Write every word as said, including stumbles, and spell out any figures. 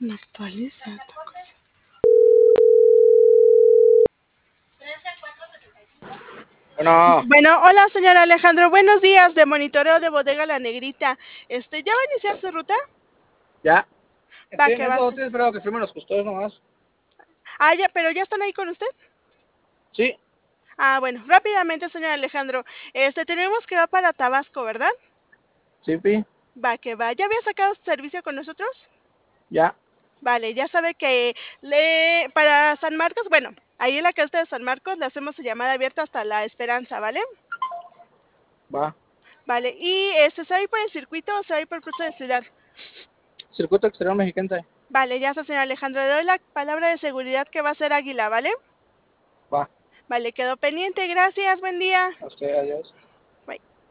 No actualiza esta cosa. Bueno, Bueno, hola señor Alejandro, buenos días de monitoreo de Bodega La Negrita. Este, ¿ya va a iniciar su ruta? ya. Va, Estoy en que va. eso, estoy esperando que firmen los custodios nomás. Ah, ya, pero ¿ya están ahí con usted? Sí, Ah, bueno, rápidamente, señor Alejandro. Este, tenemos que va para Tabasco, ¿verdad? sí, pi, Va, que va. ¿Ya había sacado servicio con nosotros? ya, Vale, ya sabe que le para San Marcos, bueno, ahí en la costa de San Marcos le hacemos su llamada abierta hasta La Esperanza, ¿vale? va. Vale, y este, ¿se va a ir por el circuito o se va a ir por Cruce de Ciudad? Circuito Exterior Mexiquense. Vale, ya está, señor Alejandro. Le doy la palabra de seguridad que va a ser Águila, ¿vale? Va. Vale, quedó pendiente. Gracias, buen día. A usted, adiós.